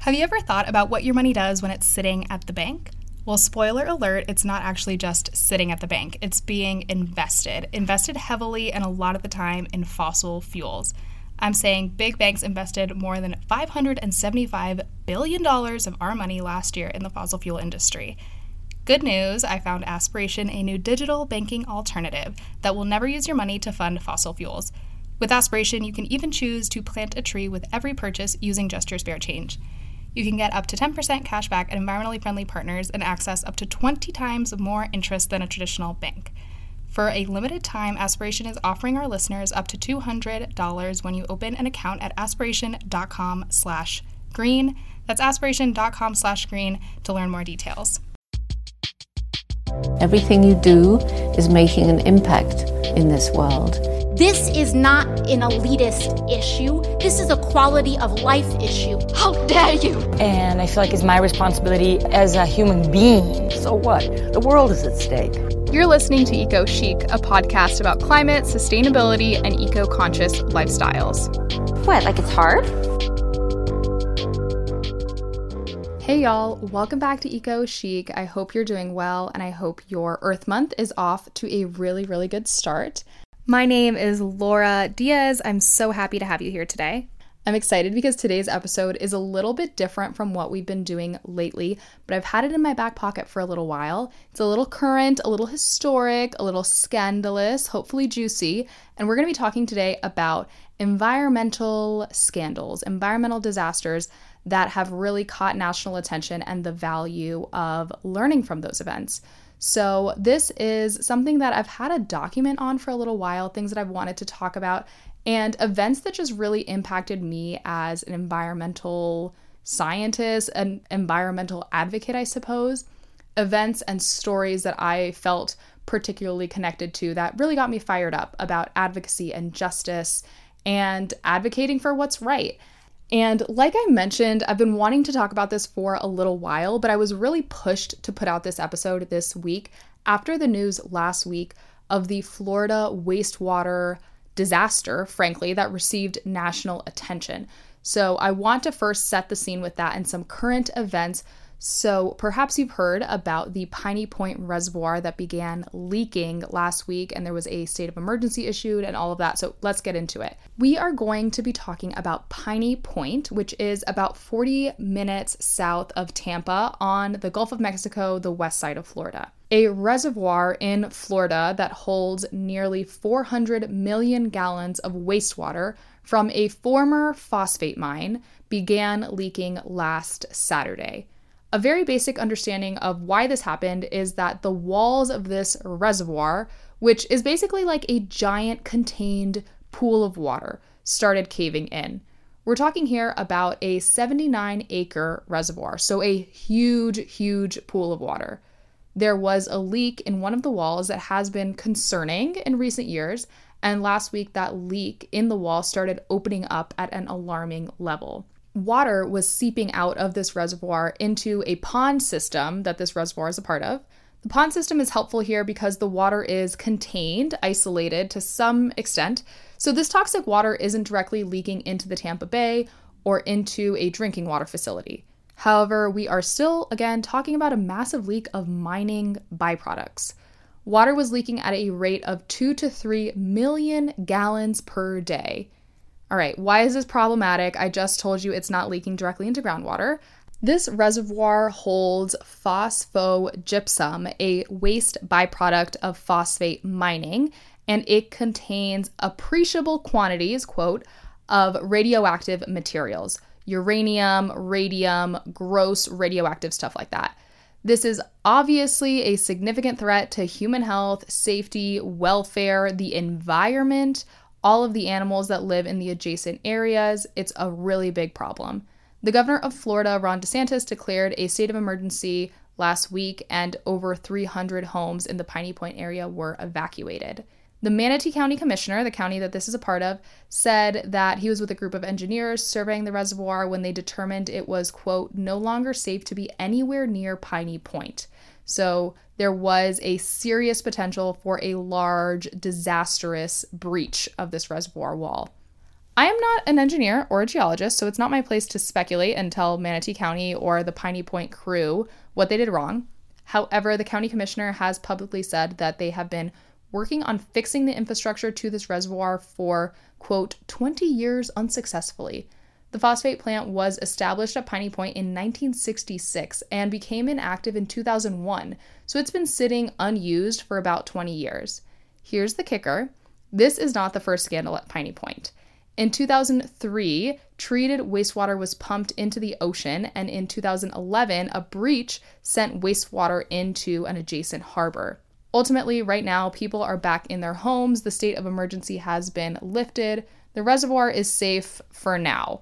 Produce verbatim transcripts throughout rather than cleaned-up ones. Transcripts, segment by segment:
Have you ever thought about what your money does when it's sitting at the bank? Well, spoiler alert, it's not actually just sitting at the bank. It's being invested, invested heavily and a lot of the time in fossil fuels. I'm saying big banks invested more than five hundred seventy-five billion dollars of our money last year in the fossil fuel industry. Good news, I found Aspiration, a new digital banking alternative that will never use your money to fund fossil fuels. With Aspiration, you can even choose to plant a tree with every purchase using just your spare change. You can get up to ten percent cash back at environmentally friendly partners and access up to twenty times more interest than a traditional bank. For a limited time, Aspiration is offering our listeners up to two hundred dollars when you open an account at aspiration.com slash green. That's aspiration.com slash green to learn more details. Everything you do is making an impact in this world. This is not an elitist issue. This is a quality of life issue. How dare you? And I feel like it's my responsibility as a human being. So what? The world is at stake. You're listening to Eco Chic, a podcast about climate, sustainability, and eco-conscious lifestyles. What, like it's hard? Hey y'all, welcome back to Eco Chic. I hope you're doing well, and I hope your Earth Month is off to a really, really good start. My name is Laura Diaz. I'm so happy to have you here today. I'm excited because today's episode is a little bit different from what we've been doing lately, but I've had it in my back pocket for a little while. It's a little current, a little historic, a little scandalous, hopefully juicy, and we're going to be talking today about environmental scandals, environmental disasters that have really caught national attention and the value of learning from those events. So this is something that I've had a document on for a little while, things that I've wanted to talk about, and events that just really impacted me as an environmental scientist, an environmental advocate, I suppose. Events and stories that I felt particularly connected to that really got me fired up about advocacy and justice and advocating for what's right. And like I mentioned, I've been wanting to talk about this for a little while, but I was really pushed to put out this episode this week after the news last week of the Florida wastewater disaster, frankly, that received national attention. So I want to first set the scene with that and some current events. So perhaps you've heard about the Piney Point Reservoir that began leaking last week, and there was a state of emergency issued and all of that. So let's get into it. We are going to be talking about Piney Point, which is about forty minutes south of Tampa on the Gulf of Mexico, the west side of Florida. A reservoir in Florida that holds nearly four hundred million gallons of wastewater from a former phosphate mine began leaking last Saturday. A very basic understanding of why this happened is that the walls of this reservoir, which is basically like a giant contained pool of water, started caving in. We're talking here about a seventy-nine acre reservoir, so a huge, huge pool of water. There was a leak in one of the walls that has been concerning in recent years, and last week that leak in the wall started opening up at an alarming level. Water was seeping out of this reservoir into a pond system that this reservoir is a part of. The pond system is helpful here because the water is contained, isolated to some extent. So this toxic water isn't directly leaking into the Tampa Bay or into a drinking water facility. However, we are still, again, talking about a massive leak of mining byproducts. Water was leaking at a rate of two to three million gallons per day. All right, why is this problematic? I just told you it's not leaking directly into groundwater. This reservoir holds phosphogypsum, a waste byproduct of phosphate mining, and it contains appreciable quantities, quote, of radioactive materials, uranium, radium, gross radioactive stuff like that. This is obviously a significant threat to human health, safety, welfare, the environment, all of the animals that live in the adjacent areas. It's a really big problem. The governor of Florida, Ron DeSantis, declared a state of emergency last week, and over three hundred homes in the Piney Point area were evacuated. The Manatee County Commissioner, the county that this is a part of, said that he was with a group of engineers surveying the reservoir when they determined it was, quote, no longer safe to be anywhere near Piney Point. So there was a serious potential for a large, disastrous breach of this reservoir wall. I am not an engineer or a geologist, so it's not my place to speculate and tell Manatee County or the Piney Point crew what they did wrong. However, the county commissioner has publicly said that they have been working on fixing the infrastructure to this reservoir for, quote, twenty years unsuccessfully. The phosphate plant was established at Piney Point in nineteen sixty-six and became inactive in two thousand one, so it's been sitting unused for about twenty years. Here's the kicker. This is not the first scandal at Piney Point. In two thousand three, treated wastewater was pumped into the ocean, and in two thousand eleven, a breach sent wastewater into an adjacent harbor. Ultimately, right now, people are back in their homes. The state of emergency has been lifted. The reservoir is safe for now.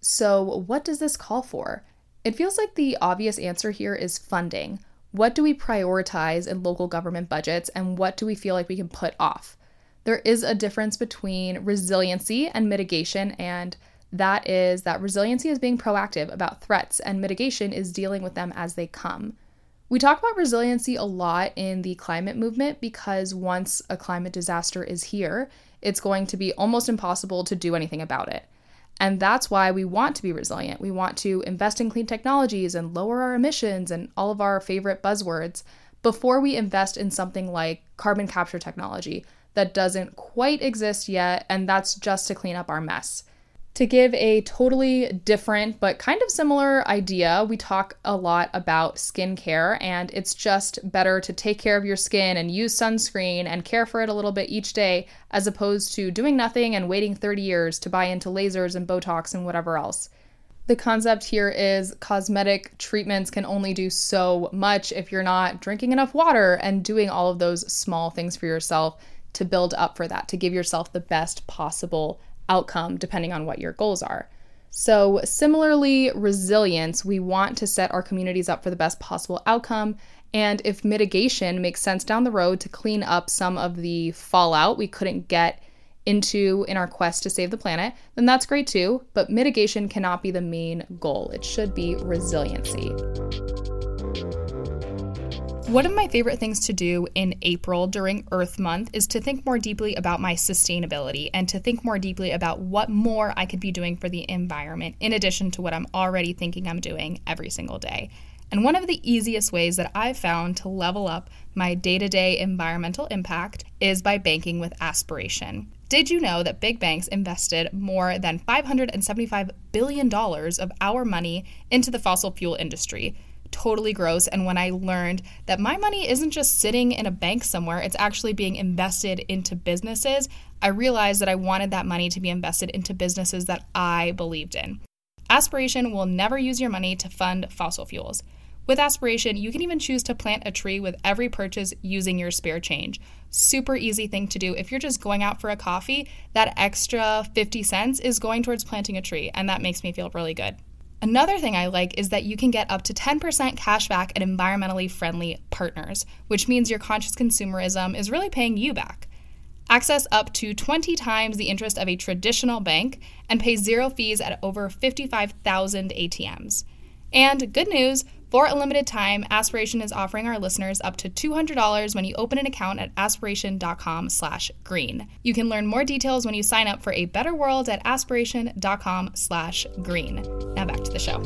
So what does this call for? It feels like the obvious answer here is funding. What do we prioritize in local government budgets, and what do we feel like we can put off? There is a difference between resiliency and mitigation, and that is that resiliency is being proactive about threats, and mitigation is dealing with them as they come. We talk about resiliency a lot in the climate movement because once a climate disaster is here, it's going to be almost impossible to do anything about it. And that's why we want to be resilient. We want to invest in clean technologies and lower our emissions and all of our favorite buzzwords before we invest in something like carbon capture technology that doesn't quite exist yet, and that's just to clean up our mess. To give a totally different but kind of similar idea, we talk a lot about skincare, and it's just better to take care of your skin and use sunscreen and care for it a little bit each day as opposed to doing nothing and waiting thirty years to buy into lasers and Botox and whatever else. The concept here is cosmetic treatments can only do so much if you're not drinking enough water and doing all of those small things for yourself to build up for that, to give yourself the best possible outcome depending on what your goals are. So similarly, resilience, we want to set our communities up for the best possible outcome. And if mitigation makes sense down the road to clean up some of the fallout we couldn't get into in our quest to save the planet, then that's great too. But mitigation cannot be the main goal. It should be resiliency. One of my favorite things to do in April during Earth Month is to think more deeply about my sustainability and to think more deeply about what more I could be doing for the environment in addition to what I'm already thinking I'm doing every single day. And one of the easiest ways that I've found to level up my day-to-day environmental impact is by banking with aspiration. Did you know that big banks invested more than five hundred seventy-five billion dollars of our money into the fossil fuel industry? Totally gross. And when I learned that my money isn't just sitting in a bank somewhere, it's actually being invested into businesses, I realized that I wanted that money to be invested into businesses that I believed in. Aspiration will never use your money to fund fossil fuels. With Aspiration, you can even choose to plant a tree with every purchase using your spare change. Super easy thing to do. If you're just going out for a coffee, that extra fifty cents is going towards planting a tree, and that makes me feel really good. Another thing I like is that you can get up to ten percent cash back at environmentally friendly partners, which means your conscious consumerism is really paying you back. Access up to twenty times the interest of a traditional bank and pay zero fees at over fifty-five thousand A T Ms. And good news, for a limited time, Aspiration is offering our listeners up to two hundred dollars when you open an account at aspiration.com slash green. You can learn more details when you sign up for a better world at aspiration.com slash green. Now back to the show.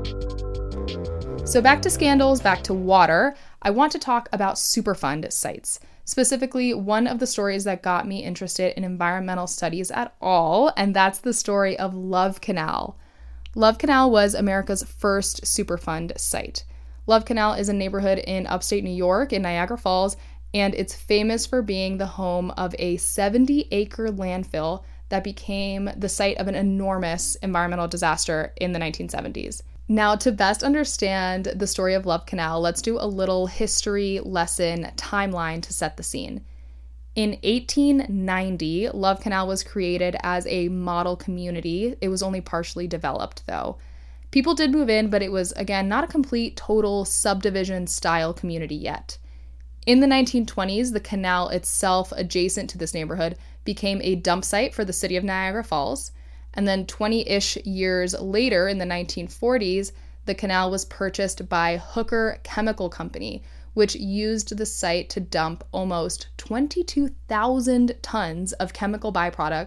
So back to scandals, back to water, I want to talk about Superfund sites. Specifically, one of the stories that got me interested in environmental studies at all, and that's the story of Love Canal. Love Canal was America's first Superfund site. Love Canal is a neighborhood in upstate New York in Niagara Falls, and it's famous for being the home of a seventy-acre landfill that became the site of an enormous environmental disaster in the nineteen seventies. Now, to best understand the story of Love Canal, let's do a little history lesson timeline to set the scene. In eighteen ninety, Love Canal was created as a model community. It was only partially developed, though. People did move in, but it was, again, not a complete, total subdivision-style community yet. In the nineteen twenties, the canal itself, adjacent to this neighborhood, became a dump site for the city of Niagara Falls. And then twenty-ish years later, in the nineteen forties, the canal was purchased by Hooker Chemical Company, which used the site to dump almost twenty-two thousand tons of chemical byproducts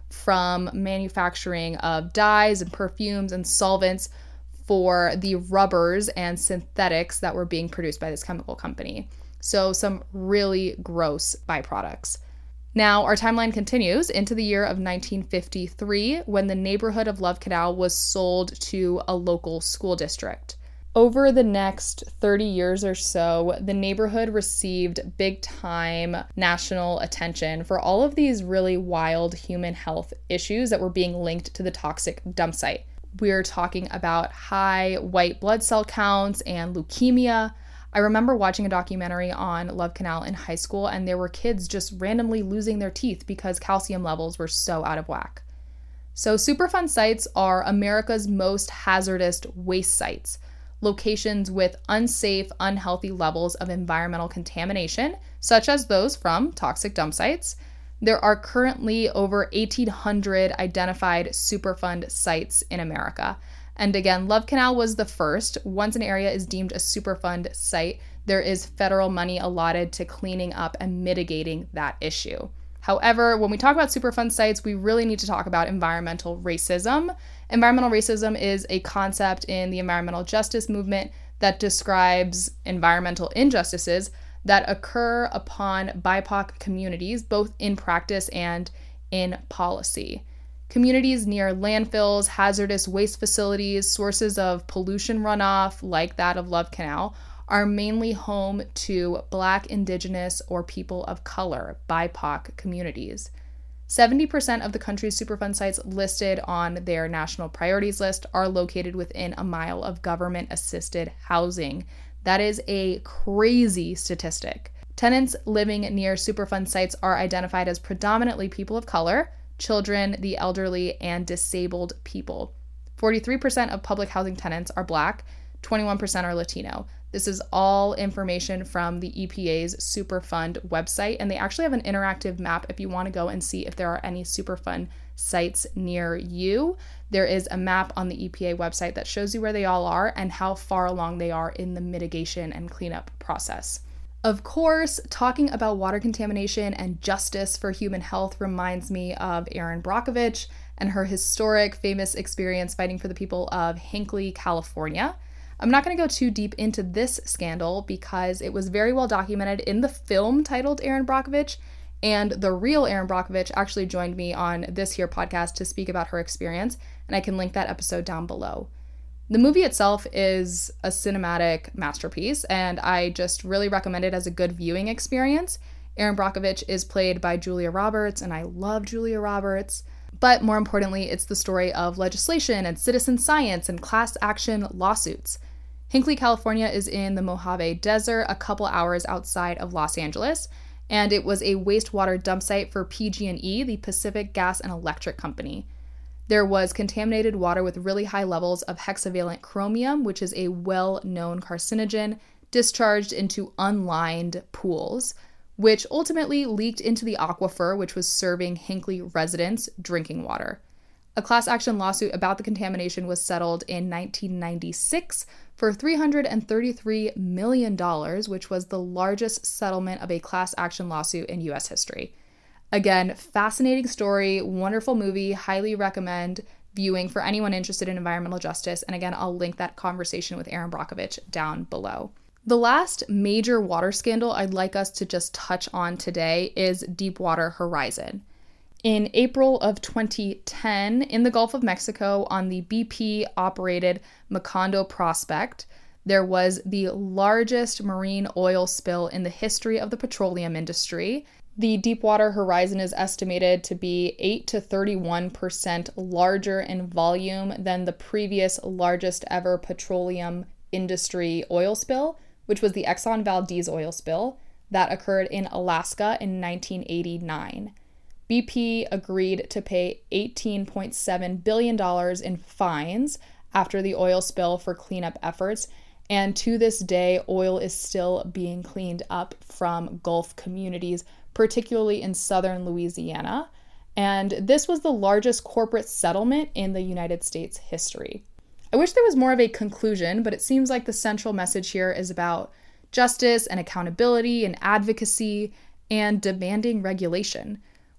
from manufacturing of dyes and perfumes and solvents for the rubbers and synthetics that were being produced by this chemical company. So some really gross byproducts. Now, our timeline continues into the year of nineteen fifty-three, when the neighborhood of Love Canal was sold to a local school district. Over the next thirty years or so, the neighborhood received big-time national attention for all of these really wild human health issues that were being linked to the toxic dump site. We're talking about high white blood cell counts and leukemia. I remember watching a documentary on Love Canal in high school, and there were kids just randomly losing their teeth because calcium levels were so out of whack. So Superfund sites are America's most hazardous waste sites, locations with unsafe, unhealthy levels of environmental contamination, such as those from toxic dump sites. There are currently over eighteen hundred identified Superfund sites in America. And again, Love Canal was the first. Once an area is deemed a Superfund site, there is federal money allotted to cleaning up and mitigating that issue. However, when we talk about Superfund sites, we really need to talk about environmental racism. Environmental racism is a concept in the environmental justice movement that describes environmental injustices that occur upon B I P O C communities, both in practice and in policy. Communities near landfills, hazardous waste facilities, sources of pollution runoff like that of Love Canal are mainly home to Black, Indigenous, or people of color, B I P O C communities. seventy percent of the country's Superfund sites listed on their national priorities list are located within a mile of government-assisted housing. That is a crazy statistic. Tenants living near Superfund sites are identified as predominantly people of color, children, the elderly, and disabled people. forty-three percent of public housing tenants are Black, twenty-one percent are Latino. This is all information from the E P A's Superfund website, and they actually have an interactive map if you want to go and see if there are any Superfund sites near you. There is a map on the E P A website that shows you where they all are and how far along they are in the mitigation and cleanup process. Of course, talking about water contamination and justice for human health reminds me of Erin Brockovich and her historic, famous experience fighting for the people of Hinckley, California. I'm not going to go too deep into this scandal because it was very well documented in the film titled Erin Brockovich, and the real Erin Brockovich actually joined me on this here podcast to speak about her experience, and I can link that episode down below. The movie itself is a cinematic masterpiece, and I just really recommend it as a good viewing experience. Erin Brockovich is played by Julia Roberts, and I love Julia Roberts. But more importantly, it's the story of legislation and citizen science and class action lawsuits. Hinckley, California is in the Mojave Desert, a couple hours outside of Los Angeles, and it was a wastewater dump site for P G and E, the Pacific Gas and Electric Company. There was contaminated water with really high levels of hexavalent chromium, which is a well-known carcinogen, discharged into unlined pools, which ultimately leaked into the aquifer, which was serving Hinckley residents drinking water. A class action lawsuit about the contamination was settled in nineteen ninety-six for three hundred thirty-three million dollars, which was the largest settlement of a class action lawsuit in U S history. Again, fascinating story, wonderful movie, highly recommend viewing for anyone interested in environmental justice. And again, I'll link that conversation with Erin Brockovich down below. The last major water scandal I'd like us to just touch on today is Deepwater Horizon. In April of twenty ten, in the Gulf of Mexico on the B P-operated Macondo prospect, there was the largest marine oil spill in the history of the petroleum industry. The Deepwater Horizon is estimated to be eight to thirty-one percent larger in volume than the previous largest ever petroleum industry oil spill, which was the Exxon Valdez oil spill that occurred in Alaska in nineteen eighty-nine. B P agreed to pay eighteen point seven billion dollars in fines after the oil spill for cleanup efforts, and to this day, oil is still being cleaned up from Gulf communities, particularly in southern Louisiana, and this was the largest corporate settlement in the United States history. I wish there was more of a conclusion, but it seems like the central message here is about justice and accountability and advocacy and demanding regulation.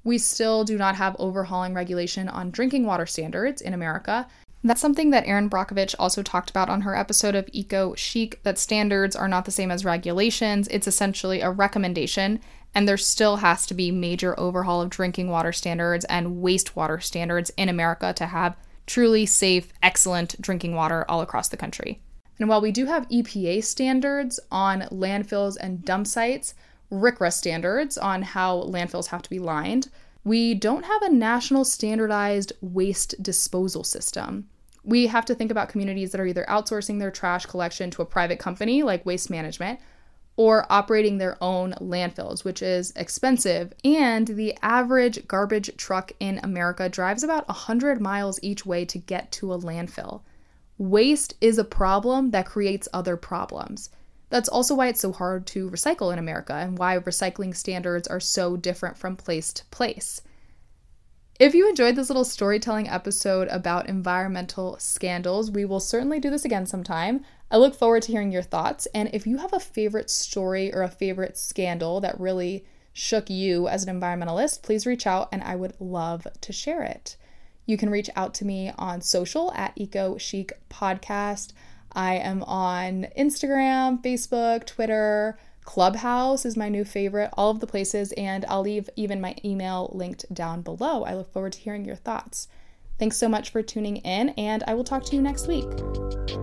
We still do not have overhauling regulation on drinking water standards in America. That's something that Erin Brockovich also talked about on her episode of Eco Chic, that standards are not the same as regulations. It's essentially a recommendation, and there still has to be major overhaul of drinking water standards and wastewater standards in America to have truly safe, excellent drinking water all across the country. And while we do have E P A standards on landfills and dump sites, R C R A standards on how landfills have to be lined, we don't have a national standardized waste disposal system. We have to think about communities that are either outsourcing their trash collection to a private company like Waste Management or operating their own landfills, which is expensive. And the average garbage truck in America drives about one hundred miles each way to get to a landfill. Waste is a problem that creates other problems. That's also why it's so hard to recycle in America and why recycling standards are so different from place to place. If you enjoyed this little storytelling episode about environmental scandals, we will certainly do this again sometime. I look forward to hearing your thoughts. And if you have a favorite story or a favorite scandal that really shook you as an environmentalist, please reach out and I would love to share it. You can reach out to me on social at Eco Chic Podcast. I am on Instagram, Facebook, Twitter, Clubhouse is my new favorite, all of the places, and I'll leave even my email linked down below. I look forward to hearing your thoughts. Thanks so much for tuning in, and I will talk to you next week.